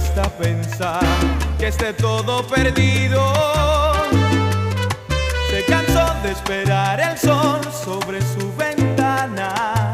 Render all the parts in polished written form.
cuesta pensar que esté todo perdido. Se cansó de esperar el sol sobre su ventana.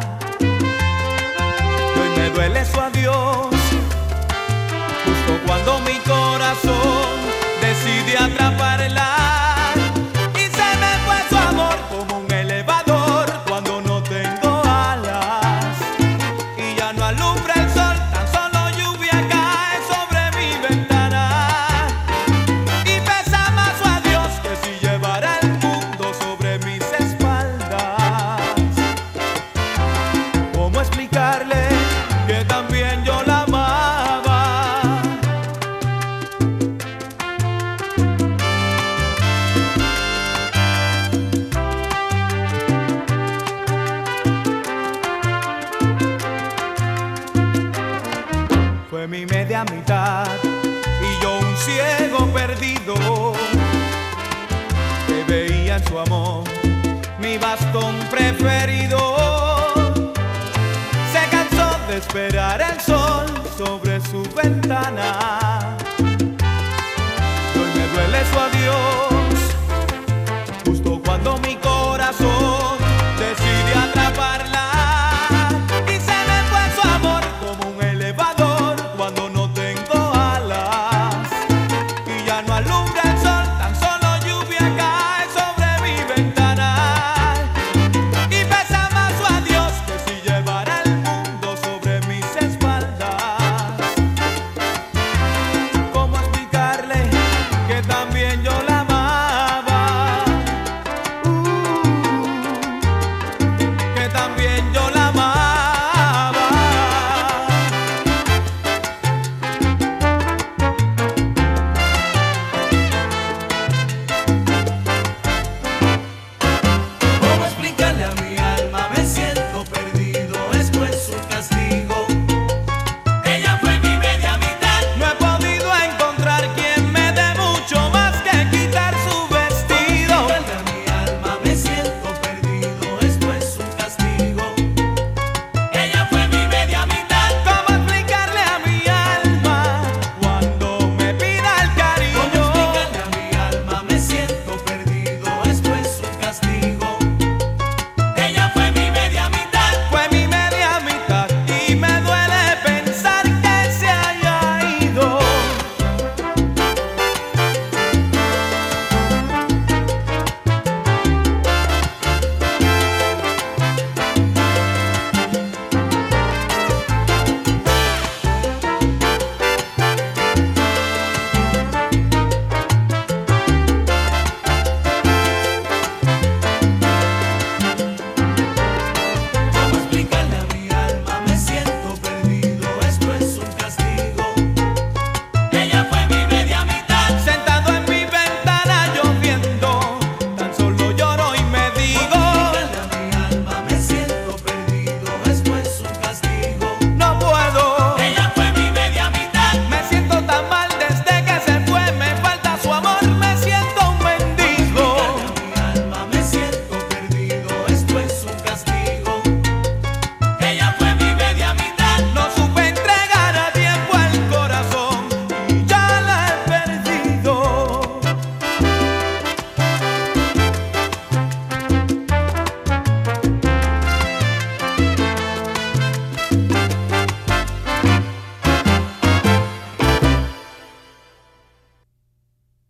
Y hoy me duele su adiós, justo cuando mi corazón decide atraparla. Y se me fue su amor como un elevador cuando no tengo alas. Y ya no alumbra el sol, tan solo lluvia cae sobre mi ventana. Y pesa más su adiós que si llevara el mundo sobre mis espaldas. ¿Cómo explicarle que también yo la amaba? Fue mi media mitad y yo un ciego perdido que veía en su amor mi bastón preferido. Se cansó de esperar el sol sobre su ventana. Y hoy me duele su adiós, justo cuando mi corazón decide atraparla. Y se me fue su amor como un elevador cuando no tengo alas. Y ya no alumbra el sol, tan solo lluvia cae sobre mi ventana. Y pesa más su adiós que si llevara el mundo sobre mis espaldas. ¿Cómo explicarle que también yo la amaba? Que también